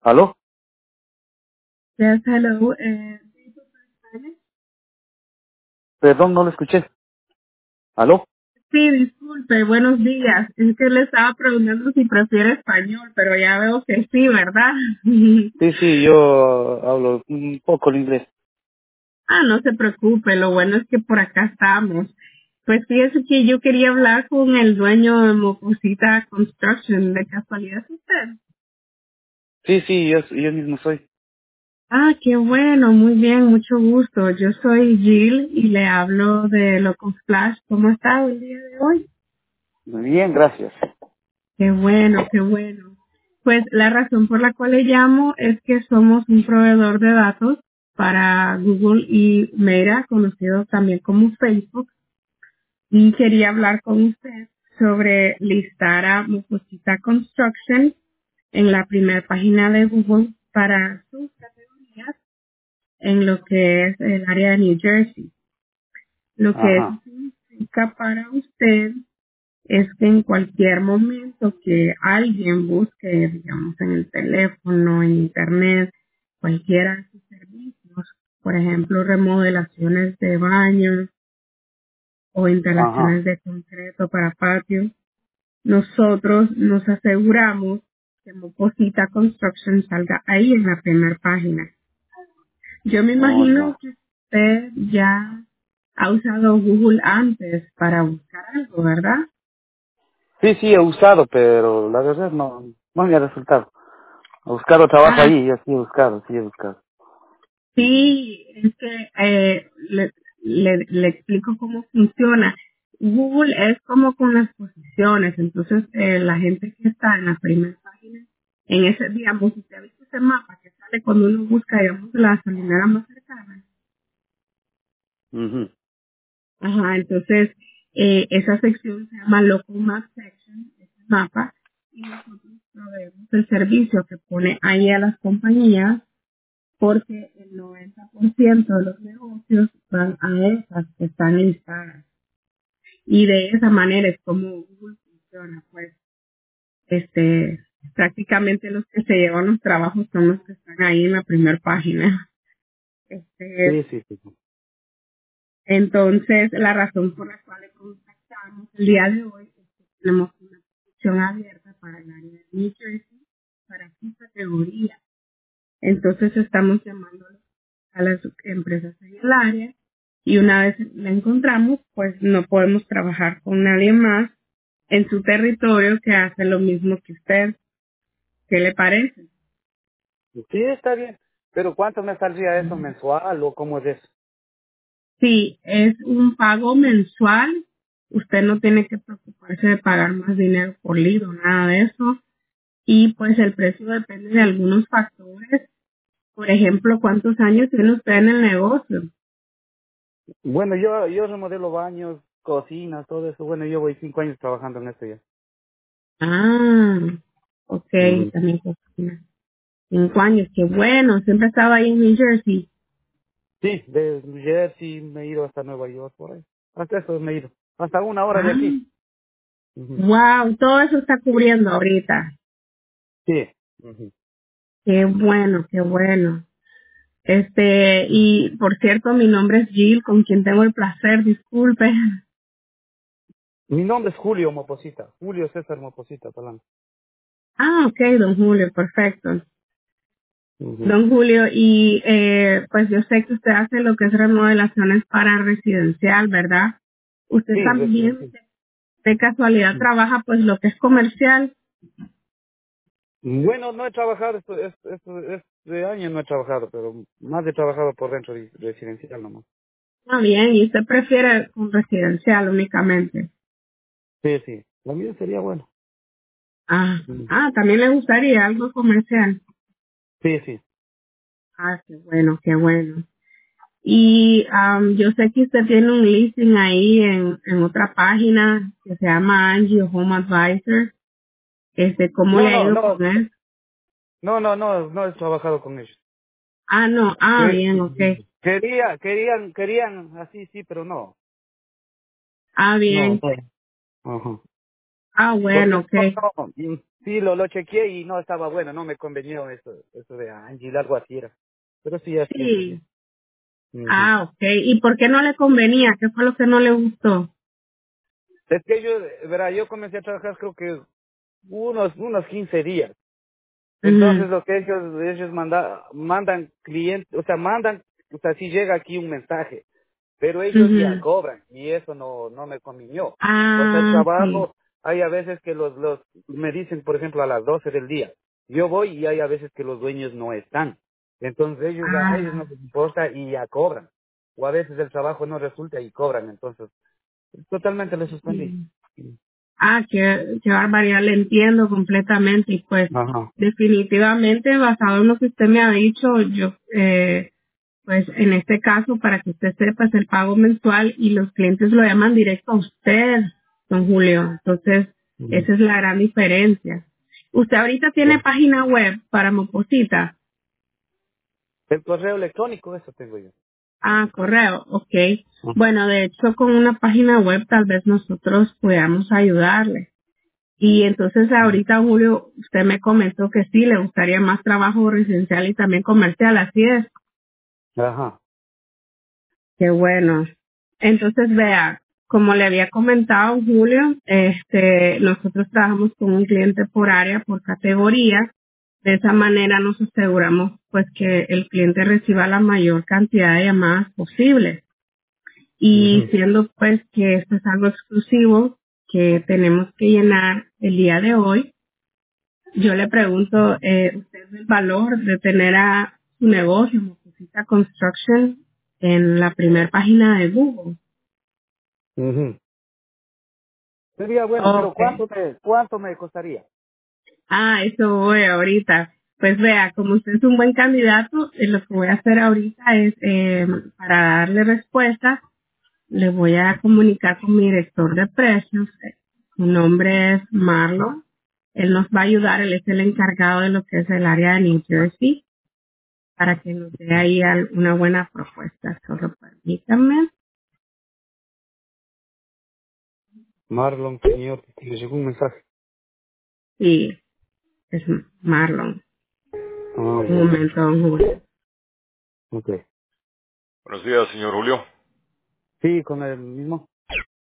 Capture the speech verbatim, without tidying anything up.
¿Aló? Yes, hello. Eh, Perdón, no lo escuché. ¿Aló? sí, disculpe, buenos días. Es que le estaba preguntando si prefiere español, pero ya veo que sí, ¿verdad? Sí, sí, yo hablo un poco el inglés. Ah, no se preocupe, lo bueno es que por acá estamos. Pues fíjese que yo quería hablar con el dueño de Mocosita Construction, ¿de casualidad es usted? Sí, sí, yo, yo mismo soy. Ah, qué bueno, muy bien, mucho gusto. Yo soy Jill y le hablo de Loco Flash. ¿Cómo está el día de hoy? Muy bien, gracias. Qué bueno, qué bueno. Pues la razón por la cual le llamo es que somos un proveedor de datos para Google y Meta, conocido también como Facebook, y quería hablar con usted sobre listar a Mocosita Construction en la primera página de Google para sus categorías en lo que es el área de New Jersey. Lo que eso Ajá, significa para usted es que en cualquier momento que alguien busque, digamos, en el teléfono, en internet, cualquiera de sus servicios, por ejemplo, remodelaciones de baños o ajá. instalaciones de concreto para patio, nosotros nos aseguramos que Mocosita Construction salga ahí en la primera página. Yo me Oh, imagino ya. que usted ya ha usado Google antes para buscar algo, ¿verdad? Sí, sí, he usado, pero la verdad no, no me ha resultado. He buscado trabajo Ah, ahí, yo sí he buscado, sí he buscado. sí, es que eh, le, le, le explico cómo funciona. Google es como con las posiciones, entonces eh, la gente que está en la primera página, en ese, digamos, si usted ha visto ese mapa que sale cuando uno busca, digamos, la salinera más cercana. Ujú. Ajá, entonces eh, esa sección se llama Local Map Section, ese mapa, y nosotros proveemos el servicio que pone ahí a las compañías porque el noventa por ciento de los negocios van a esas que están listadas. Y de esa manera es como Google funciona, pues, este, prácticamente los que se llevan los trabajos son los que están ahí en la primera página. Este, Sí, sí, sí. entonces, la razón por la cual le contactamos el día de hoy es que tenemos una posición abierta para el área de New Jersey, para su categoría. Entonces, estamos llamando a las empresas en el área y una vez la encontramos, pues no podemos trabajar con nadie más en su territorio que hace lo mismo que usted. ¿Qué le parece? Sí, está bien. Pero ¿cuánto me saldría eso mensual o cómo es eso? Sí, es un pago mensual. Usted no tiene que preocuparse de pagar más dinero por libro, nada de eso. Y pues el precio depende de algunos factores. Por ejemplo, ¿cuántos años tiene usted en el negocio? Bueno, yo, yo remodelo baños, cocinas, todo eso. Bueno, yo voy cinco años trabajando en esto ya. Ah, ok, Ujú. también cocina. Cinco años, qué bueno, siempre estaba ahí en New Jersey. Sí, de New Jersey me he ido hasta Nueva York, por ahí. Hasta eso me he ido. Hasta una hora de Ah, aquí. Ujú. wow, todo eso está cubriendo ahorita. Sí. Ujú. Qué bueno, qué bueno. Este, y por cierto, mi nombre es Jill, con quien tengo el placer, disculpe. Mi nombre es Julio Moposita. Julio César Moposita, Palanca. Ah, ok, don Julio, perfecto. Ujú. Don Julio, y eh, pues yo sé que usted hace lo que es remodelaciones para residencial, ¿verdad? Usted Sí, también, residencial. de casualidad, trabaja pues lo que es comercial. Bueno, no he trabajado, esto, esto, esto, este año no he trabajado, pero más he trabajado por dentro de residencial nomás. Ah, bien, y usted prefiere un residencial únicamente. Sí, sí. Lo mío sería bueno. Ah, Ujú. ah, también le gustaría algo comercial. Sí, sí. Ah, qué bueno, qué bueno. Y am, yo sé que usted tiene un listing ahí en, en otra página que se llama Angie Home Advisor. Este, ¿cómo le No, ha no, ido no, con él? no, no, no, no he trabajado con ellos. Ah, no, ah, Que- bien, ok. Quería, querían, querían, así sí, pero no. Ah, No, bien. no. Ajá. Ah, Porque bueno, no, ok. no, Sí, lo, lo chequeé y no estaba bueno, no me convenió eso, eso de Ángel, algo así era. Pero sí, ya tiempo ya. Sí. Ujú. Ah, ok. ¿Y por qué no le convenía? ¿Qué fue lo que no le gustó? Es que yo, verá, yo comencé a trabajar creo que unos, unos quince días. Mhm. Entonces lo que ellos, ellos manda, mandan clientes, o sea, mandan, o sea, si llega aquí un mensaje, pero ellos ya Mhm. cobran y eso no, no me convenió. O sea, el Ah, sí. trabajo, hay a veces que los, los, me dicen, por ejemplo, a las doce del día. Yo voy y hay a veces que los dueños no están. Entonces ellos, a ellos no Ah, les importa y ya cobran. O a veces el trabajo no resulta y cobran. Entonces, totalmente le suspendí. sí. Ah, qué, qué barbaridad, le entiendo completamente. Y pues, Ajá. definitivamente, basado en lo que usted me ha dicho, yo, eh, pues en este caso, para que usted sepa, es el pago mensual y los clientes lo llaman directo a usted, don Julio. Entonces, Ujú. esa es la gran diferencia. Usted ahorita tiene Bueno. página web para Moposita. El correo electrónico, eso tengo yo. Ah, correo, ok. Ujú. Bueno, de hecho, con una página web tal vez nosotros podamos ayudarle. Y entonces ahorita, Julio, usted me comentó que sí, le gustaría más trabajo residencial y también comercial, así es. Ajá. Qué bueno. Entonces, vea, como le había comentado, Julio, este, nosotros trabajamos con un cliente por área, por categoría. De esa manera nos aseguramos pues que el cliente reciba la mayor cantidad de llamadas posible. Y Ujú. siendo pues que esto es algo exclusivo que tenemos que llenar el día de hoy, yo le pregunto, eh, ¿usted ve el valor de tener a su negocio, Mocosita Construction, en la primera página de Google? Ujú. Sería bueno, pero Ok. ¿cuánto me, cuánto me costaría? Ah, eso voy ahorita. Pues vea, como usted es un buen candidato, eh, lo que voy a hacer ahorita es, eh, para darle respuesta, le voy a comunicar con mi director de precios. Su nombre es Marlon. Él nos va a ayudar, él es el encargado de lo que es el área de New Jersey, para que nos dé ahí al- una buena propuesta. Solo permítanme. Marlon, señor, le llegó un mensaje. Sí, es Marlon. Ah, Un ya. momento, don Julio. Ok. Buenos días, señor Julio. Sí, con el mismo.